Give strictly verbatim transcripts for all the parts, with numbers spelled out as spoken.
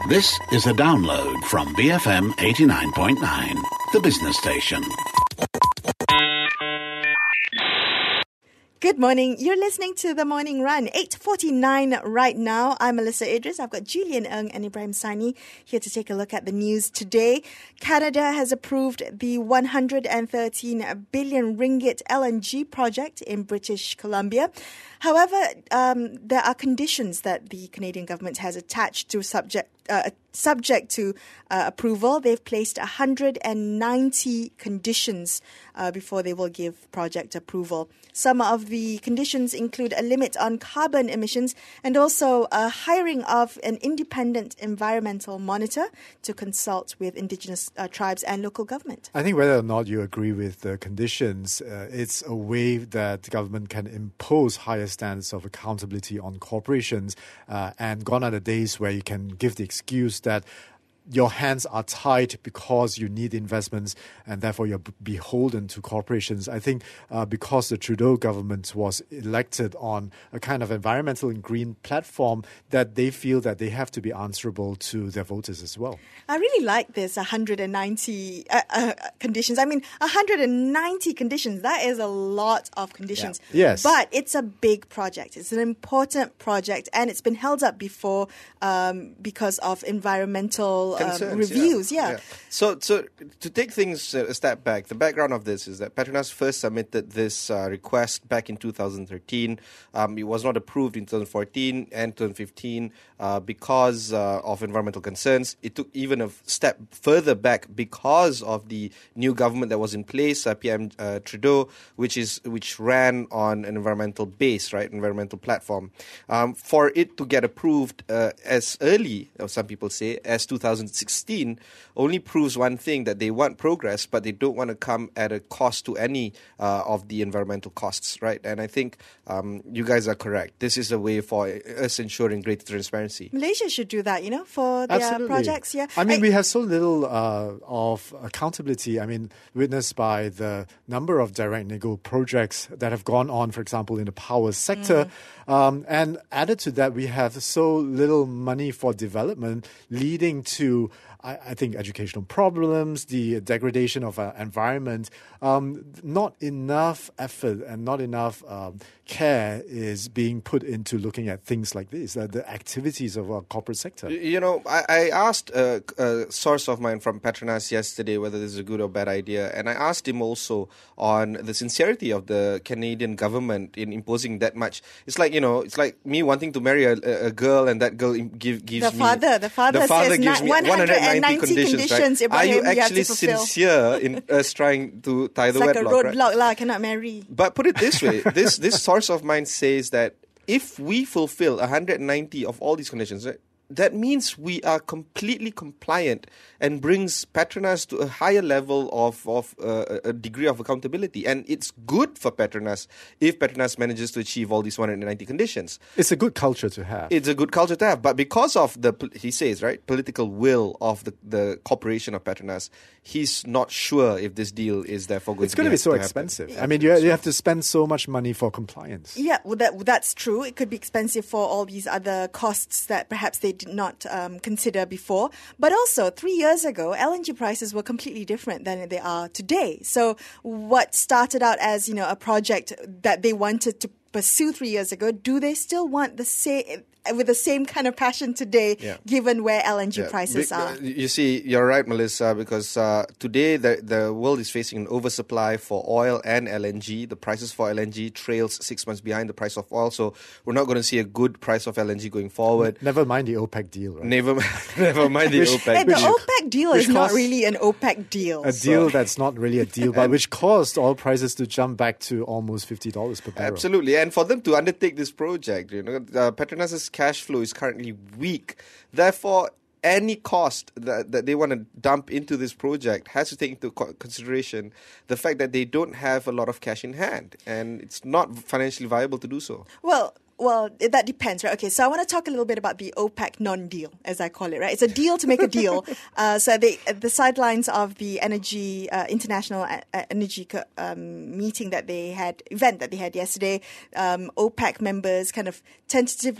This is a download from B F M eighty-nine point nine, the business station. Good morning. You're listening to The Morning Run, eight forty-nine right now. I'm Melissa Idris. I've got Julian Ng and Ibrahim Sani here to take a look at the news today. Canada has approved the one hundred thirteen billion ringgit L N G project in British Columbia. However, um, there are conditions that the Canadian government has attached to subject uh, subject to uh, approval. They've placed one hundred ninety conditions uh, before they will give project approval. Some of the conditions include a limit on carbon emissions and also a hiring of an independent environmental monitor to consult with Indigenous uh, tribes and local government. I think whether or not you agree with the conditions, uh, it's a way that the government can impose higher standards of accountability on corporations, uh, and gone are the days where you can give the excuse that your hands are tied because you need investments and therefore you're beholden to corporations. I think uh, because the Trudeau government was elected on a kind of environmental and green platform, that they feel that they have to be answerable to their voters as well. I really like this one hundred ninety uh, uh, conditions. I mean, one hundred ninety conditions, that is a lot of conditions. Yeah. Yes. But it's a big project. It's an important project and it's been held up before um, because of environmental Concerns, um, reviews. Yeah. Yeah. yeah. So, so to take things a step back, the background of this is that Petronas first submitted this uh, request back in two thousand thirteen. Um, it was not approved in twenty fourteen and twenty fifteen uh, because uh, of environmental concerns. It took even a step further back because of the new government that was in place, uh, P M uh, Trudeau, which is which ran on an environmental base, right, environmental platform. Um, for it to get approved uh, as early, or some people say, as two thousand sixteen, only proves one thing, that they want progress, but they don't want to come at a cost to any uh, of the environmental costs, right? And I think um, you guys are correct. This is a way for us ensuring greater transparency. Malaysia should do that, you know, for their Absolutely. projects. Yeah. I mean, I, we have so little uh, of accountability. I mean, witnessed by the number of direct nego projects that have gone on, for example, in the power sector. Mm. Um, and added to that, we have so little money for development, leading to I, I think educational problems, the degradation of our environment. Um, not enough effort and not enough um, care is being put into looking at things like this, uh, the activities of our corporate sector. You know, I, I asked a, a source of mine from Petronas yesterday whether this is a good or bad idea, and I asked him also on the sincerity of the Canadian government in imposing that much. It's like, you know, it's like me wanting to marry a, a girl and that girl give, gives the me... Father, the father, the father says gives me one hundred ninety conditions, conditions right? Are you Ibrahim, actually you sincere in us trying to tie the it's like wedlock, a roadblock, right? lah, cannot marry. But put it this way, this this source of mine says that if we fulfill one hundred ninety of all these conditions, right, that means we are completely compliant and brings Petronas to a higher level of, of uh, a degree of accountability. And it's good for Petronas if Petronas manages to achieve all these one hundred ninety conditions. It's a good culture to have. It's a good culture to have. But because of the, he says, right, political will of the, the corporation of Petronas, he's not sure if this deal is therefore going it's to going to be so to expensive. happen. I mean, you, you have to spend so much money for compliance. Yeah, well, that, that's true. It could be expensive for all these other costs that perhaps they did not um, consider before. But also, three years ago, L N G prices were completely different than they are today. So what started out as, you know, a project that they wanted to pursue three years ago, do they still want the same... with the same kind of passion today, yeah. given where L N G yeah. prices Be- are? You see, you're right, Melissa, because uh, today the, the world is facing an oversupply for oil and L N G. The prices for L N G trails six months behind the price of oil, so we're not going to see a good price of L N G going forward. Never mind the OPEC deal, right? Never, never mind the which, OPEC hey, deal. The OPEC deal is not costs, really an OPEC deal. A so. deal that's not really a deal, but which caused oil prices to jump back to almost fifty dollars per barrel. Absolutely, and for them to undertake this project, you know, uh, Petronas' cash flow is currently weak. Therefore, any cost that, that they want to dump into this project has to take into consideration the fact that they don't have a lot of cash in hand, and it's not financially viable to do so. Well, Well, that depends, right? Okay, so I want to talk a little bit about the OPEC non-deal, as I call it, right? It's a deal to make a deal. uh, so they, the sidelines of the energy, uh, international uh, energy um, meeting that they had, event that they had yesterday, um, OPEC members kind of tentatively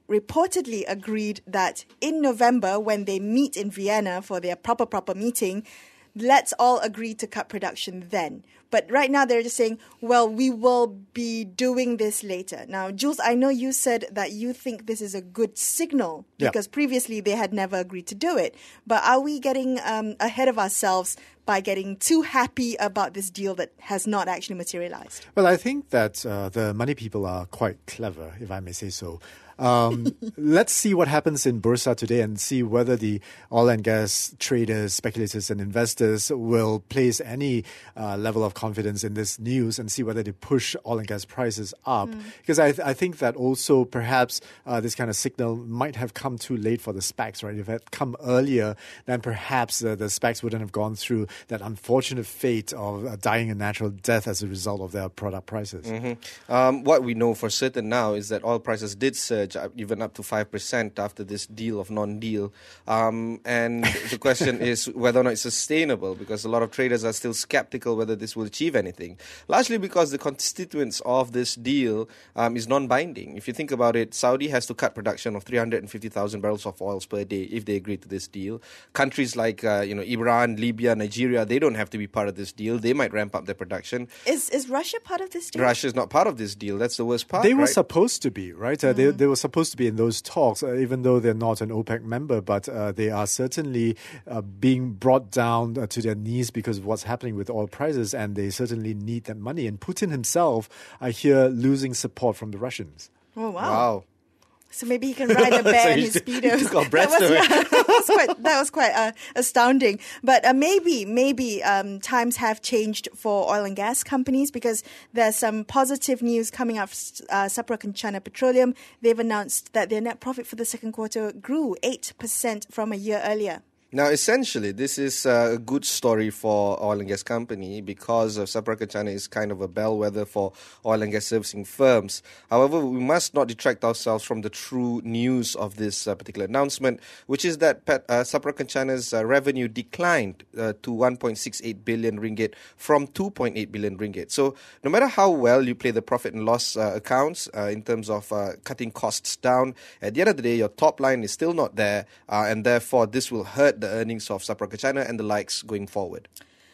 reportedly agreed that in November, when they meet in Vienna for their proper, proper meeting, let's all agree to cut production then. But right now they're just saying, well, we will be doing this later. Now, Jules, I know you said that you think this is a good signal Yeah. because previously they had never agreed to do it. But are we getting um, ahead of ourselves by getting too happy about this deal that has not actually materialized? Well, I think that uh, the money people are quite clever, if I may say so. Um, let's see what happens in Bursa today and see whether the oil and gas traders, speculators and investors will place any uh, level of confidence in this news and see whether they push oil and gas prices up. Mm. Because I, th- I think that also perhaps uh, this kind of signal might have come too late for the SPACs, right? If it had come earlier, then perhaps uh, the SPACs wouldn't have gone through that unfortunate fate of uh, dying a natural death as a result of their product prices. Mm-hmm. Um, what we know for certain now is that oil prices did surge even up to five percent after this deal of non-deal. Um, and the question is whether or not it's sustainable, because a lot of traders are still skeptical whether this will achieve anything, largely because the constituents of this deal um, is non-binding. If you think about it, Saudi has to cut production of three hundred fifty thousand barrels of oil per day if they agree to this deal. Countries like uh, you know Iran, Libya, Nigeria, they don't have to be part of this deal. They might ramp up their production. Is is Russia part of this deal? Russia is not part of this deal. That's the worst part. They were right? supposed to be, right? Uh, mm. they, they were supposed to be in those talks, uh, even though they're not an OPEC member, but uh, they are certainly uh, being brought down uh, to their knees because of what's happening with oil prices, and they certainly need that money. And Putin himself, I hear, losing support from the Russians. Oh, wow. Wow. So maybe he can ride a bear So in he his took- speedos. he took our breaths that, was, away. yeah, that was quite, that was quite uh, astounding. But uh, maybe, maybe um, times have changed for oil and gas companies, because there's some positive news coming out. Uh, Sapura Kencana Petroleum, they've announced that their net profit for the second quarter grew eight percent from a year earlier. Now, essentially, this is uh, a good story for oil and gas company because of Sapura Kencana is kind of a bellwether for oil and gas servicing firms. However, we must not detract ourselves from the true news of this uh, particular announcement, which is that Pet, uh, Sapura Kencana's uh, revenue declined uh, to one point six eight billion ringgit from two point eight billion ringgit. So, no matter how well you play the profit and loss uh, accounts uh, in terms of uh, cutting costs down, at the end of the day, your top line is still not there, uh, and therefore this will hurt the earnings of Sapura Kencana and the likes going forward.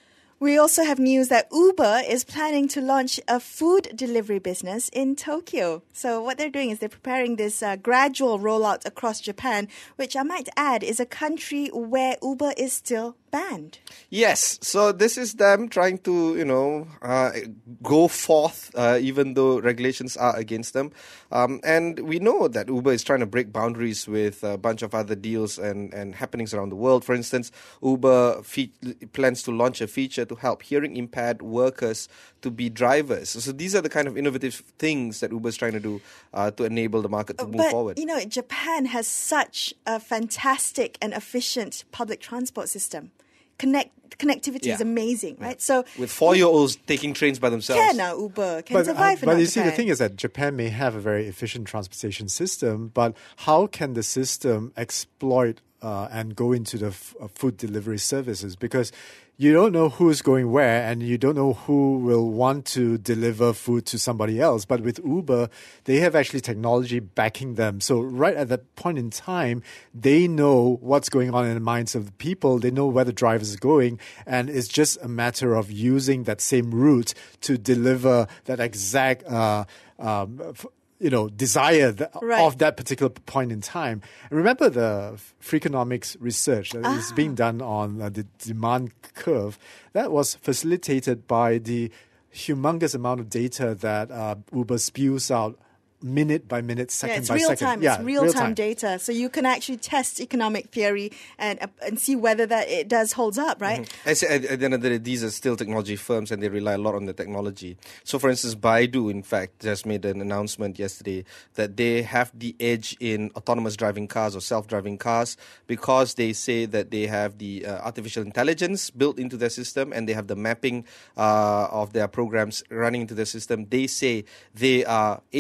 We also have news that Uber is planning to launch a food delivery business in Tokyo. So what they're doing is they're preparing this uh, gradual rollout across Japan, which I might add is a country where Uber is still banned. Yes, so this is them trying to, you know, uh, go forth uh, even though regulations are against them. Um, and we know that Uber is trying to break boundaries with a bunch of other deals and, and happenings around the world. For instance, Uber fe- plans to launch a feature to help hearing impaired workers to be drivers. So these are the kind of innovative things that Uber is trying to do uh, to enable the market to move but, forward. you know, Japan has such a fantastic and efficient public transport system. Connect Connectivity Yeah. is amazing, Yeah. right? So With four-year-olds taking trains by themselves. can now Uber can But, survive uh, in but not you see, the Japan. thing is that Japan may have a very efficient transportation system, but how can the system exploit uh, and go into the f- uh, food delivery services? Because you don't know who's going where, and you don't know who will want to deliver food to somebody else. But with Uber, they have actually technology backing them. So right at that point in time, they know what's going on in the minds of the people. They know where the driver is going, and it's just a matter of using that same route to deliver that exact uh, um, f- you know, desire th- Right. of that particular point in time. And remember the Freakonomics research that Ah. is being done on uh, the demand curve. That was facilitated by the humongous amount of data that uh, Uber spews out minute by minute, second Yeah, it's by real second. time. Yeah, it's real, real time time. data, so you can actually test economic theory and uh, and see whether that it does holds up, right? I say at, at the end of the day, these are still technology firms and they rely a lot on the technology. So, for instance, Baidu, in fact, just made an announcement yesterday that they have the edge in autonomous driving cars or self-driving cars because they say that they have the uh, artificial intelligence built into their system and they have the mapping uh, of their programs running into their system. They say they are able to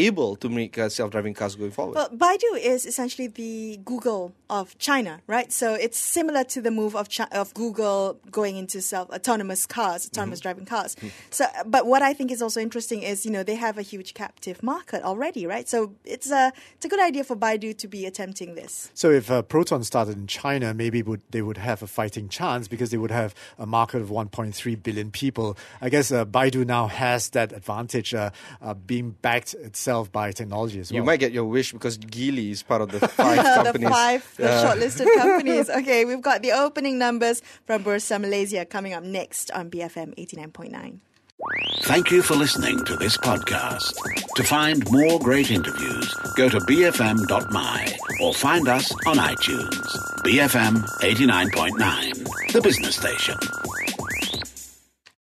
make uh, self-driving cars going forward. Well, Baidu is essentially the Google of China, right? So it's similar to the move of Chi- of Google going into self-autonomous cars, autonomous mm-hmm. driving cars. Mm-hmm. So, but what I think is also interesting is, you know, they have a huge captive market already, right? So it's a it's a good idea for Baidu to be attempting this. So if uh, Proton started in China, maybe would they would have a fighting chance because they would have a market of one point three billion people. I guess uh, Baidu now has that advantage, uh, uh, being backed itself by technology as well. You might get your wish because Geely is part of the five companies. the five the uh. shortlisted companies. Okay, we've got the opening numbers from Bursa Malaysia coming up next on B F M eighty-nine point nine. Thank you for listening to this podcast. To find more great interviews, go to b f m dot m y or find us on iTunes. B F M eighty-nine point nine, the business station.